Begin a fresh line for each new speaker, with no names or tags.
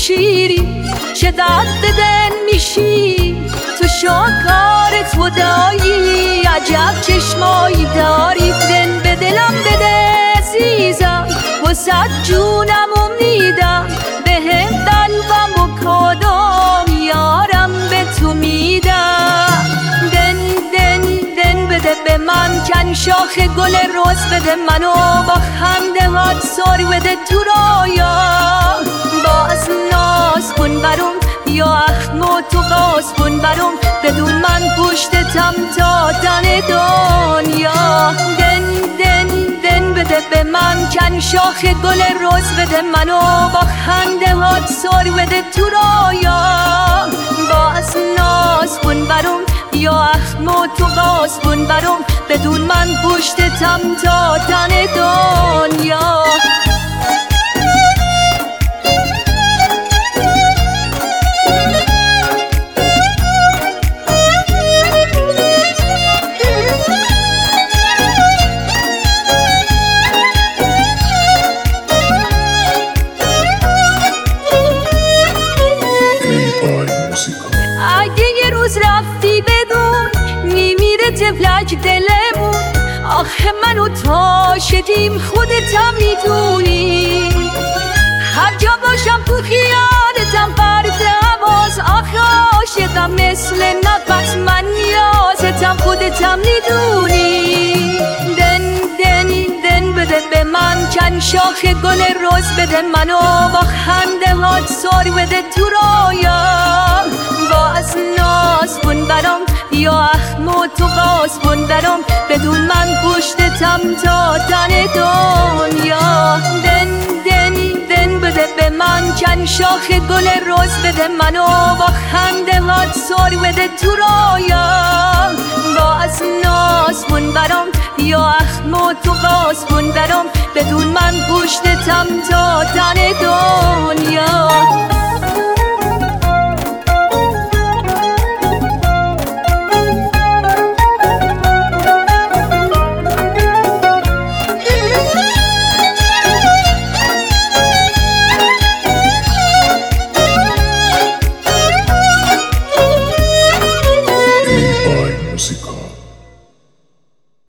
شیری چه درد دل میشی تو شاکارت خدایی عجب چشمایی داری دل به دلم بده عزیزم وسط جونم میدم به هم قلبم و کادام یارم به تو میدم دن بده به من کن شاخ گل روز بده منو با خنده هات سر بده تو رایا باز ناز کن برام یا اخم و تو باز کن برام بدون من پشتتم تا دن دنیا دن بده به من کن شاخ گل روز بده منو با خنده هات سر بده تو رایا باز ناز کن برام یا اخم و تو باز کن برام بدون من پشتتم تا دن دنیا اگه یه روز رفتی بدون میمیره تفلک دلمون آخه منو تا شدیم خودتم میدونی هر جا باشم تو خیالتم پرده باز آخه عاشقم مثل نفس من نیازتم خودتم میدونی دن بده به من کن شاخ گل روز بده منو با خنده هات سر بده تو رایا باز ناز کن برام یا اخم و تو باز کن برام بدون من پشتتم تا دن دنیا دن بده به من کن شاخ گل روز بده منو با خنده هات سر بده تو رایا باز ناز کن برام یا اخم و تو باز کن برام بدون من پشتتم